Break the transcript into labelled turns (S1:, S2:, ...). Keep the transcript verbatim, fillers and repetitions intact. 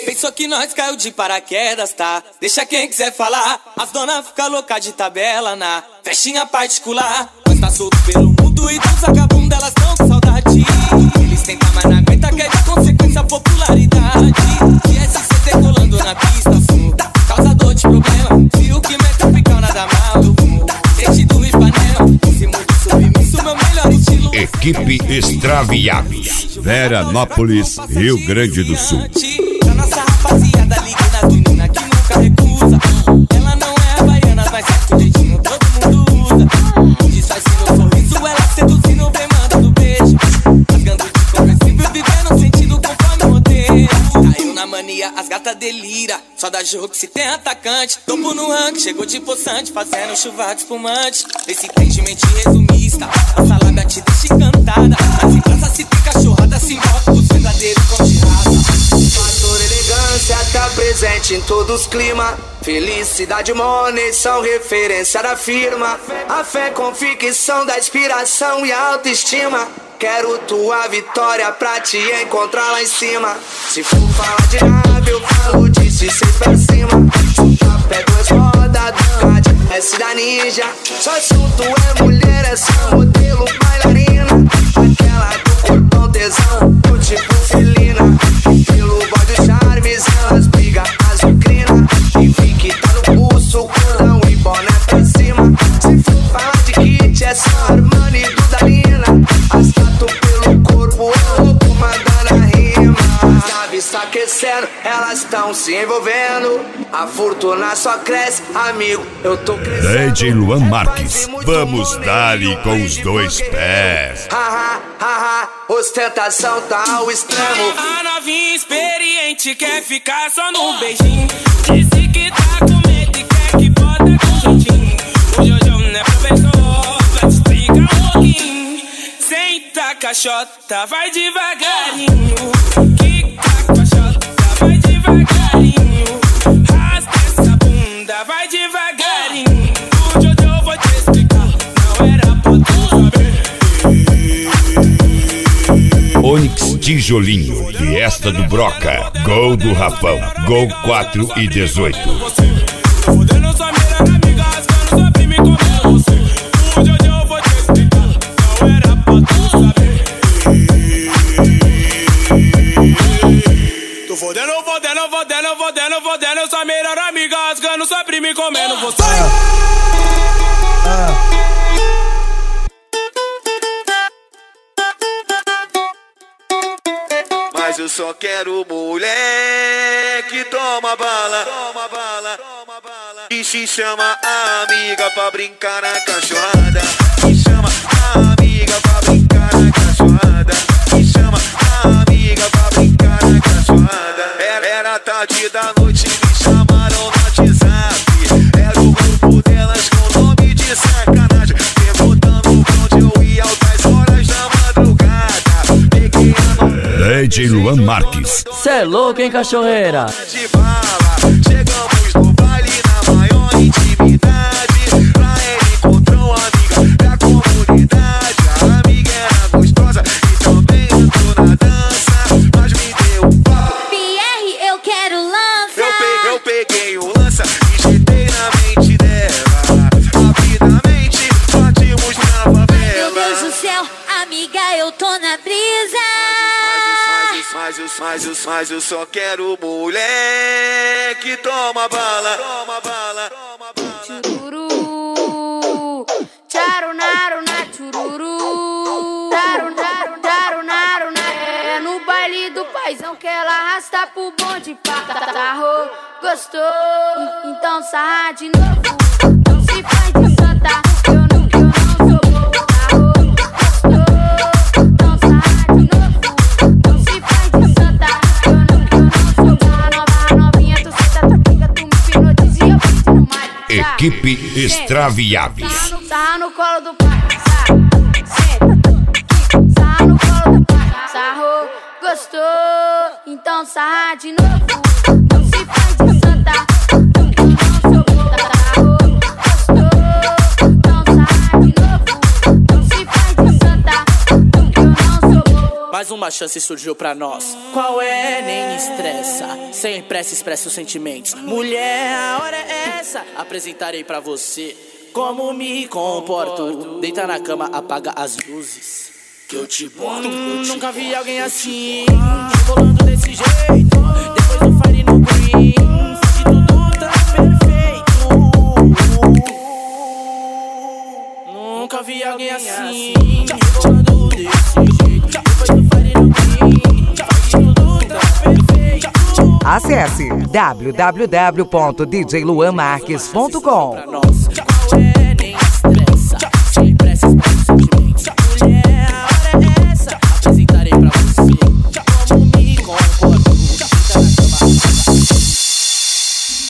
S1: Pensou que nós caiu de paraquedas, tá? Deixa quem quiser falar. As dona fica louca de tabela na festinha particular. Nós tá solto pelo mundo e dos vagabundos elas tão com saudade. Eles tentam, mas não aguenta, quer de consequência a popularidade. E S C decolando na pista, sul, causador de problema. Se o que mete o picão nada mal, eu fumo. Sentido Ipanema, se muito submisso, meu melhor estilo.
S2: Equipe Extraviados, Veranópolis, Rio Grande do Sul.
S1: A nossa rapaziada liga nas meninas que nunca recusa. Ela não é havaiana, mas certo jeitinho todo mundo usa. Disfarçando o sorriso, ela seduzindo, vem mandando beijo. Rasgando de conversível, vivendo sentido conforme o roteiro. Caiu na mania, as gatas delira. Só dá jogo se tem atacante. Topo no ranking, chegou de poçante, fazendo chuva de espumante. Esse entendimento resumista, a salada te deixa encantada. Mas em casa se tem cachorrada, se envolve os verdadeiros com de raça.
S3: Fator elegância tá presente em todos os climas. Felicidade e money são referência da firma. A fé com ficção da inspiração e autoestima. Quero tua vitória pra te encontrar lá em cima. Se for falar de nave, eu falo de seis pra cima. Solta pé, duas rodas, Ducati, S da Ninja. Só assunto é mulher, é só modelo, bailarina. Aquela do corpão tesão, do tipo felina. Pelo boy dos charmes, elas brigam, azucrina. E fique tá no pulso, cordão e boné pra cima. Se for falar de kit, é só Armani do Dalina. As tatu pelo corpo, é louco, mandando a rima. As naves tá aquecendo, elas tão se envolvendo. A fortuna só cresce, amigo, eu tô crescendo.
S2: D J Luan Marques, vamos dar-lhe com os dois pés.
S3: Haha, haha, ostentação tá ao extremo.
S1: A novinha experiente quer ficar só no beijinho. Disse que tá com medo e quer que bota com jeitinho. O Jojo não é professor, vai te explicar um pouquinho. Senta caixota, vai devagarinho. Quica caixota, vai devagarinho. Rasga essa bunda, vai devagarinho. O Jojo vou te explicar, não era pra tu saber.
S2: Onix Tijolinho, Fiesta do Broca, Gol do Rafão, Gol quatro e dezoito.
S1: Fudendo sua melhor amiga, rasgando sua prima e comendo você. O Jojo eu vou te explicar, não era pra tu saber. Tô fodendo, fodendo, fodendo, fodendo, fodendo sua melhor amiga, rasgando sua prima e comendo você. Ah.
S4: Mas eu só quero mulher que toma bala, toma bala, toma bala. E se chama a amiga pra brincar na cachorrada. E chama a amiga pra brincar na cachorrada. E chama a amiga pra brincar na cachorrada. Era, era tarde da noite, me chamaram no WhatsApp. Era o grupo delas com nome de sacanagem. Perguntando pra onde eu ia altas horas da madrugada. Peguei a mão
S2: D J Luan Marques.
S5: Cê é louco, hein, cachorreira?
S4: de bala. Chegamos no baile na maior intimidade. Lá ele encontrou uma amiga da comunidade. A amiga era gostosa e também entrou na dança. Mas me deu um papo.
S6: Pierre, eu quero lança.
S4: Eu peguei, eu peguei o lança e jetei na mente dela. Rapidamente partimos na favela.
S6: Meu Deus do céu, amiga, eu tô na brisa.
S4: Mas eu, mas eu, mas eu só quero mulher que toma bala, toma bala, toma bala.
S6: Chururu, charunaru na chururu, charu, charu, charunaru na. É no baile do paizão que ela arrasta pro bonde pra tarro. Gostou? Então sarra de novo. Não se faz de santa, eu não, eu não sou bobo. Tarro, gostou? Então sarra de novo. Não se faz de santa, eu não, eu não sou bobo. Nova, novinha, tu senta, tá pica, tu me hipnotiza e eu fico no mar.
S2: Equipe Extraviados.
S6: Sarra no colo do pai, sarra, senta, sarra no colo do pai, sarrou, gostou, então sarra de novo, não se faz de santa, eu não sou boba, sarrou, gostou, então sarra de novo, não se faz de santa, eu não sou boba.
S7: mais uma chance surgiu pra nós. Qual é? Nem estressa, sem pressa expressa os sentimentos. Mulher, a hora é essa, apresentarei pra você como me comporto. Deita na cama, apaga as luzes, que eu te boto, eu te Nunca vi alguém assim, rolando desse jeito. Depois do fire no green, de tudo tá perfeito. Nunca vi alguém assim, rolando desse jeito. Depois do fire no green, de tudo tá perfeito.
S8: Acesse w w w ponto d j luan marques ponto com.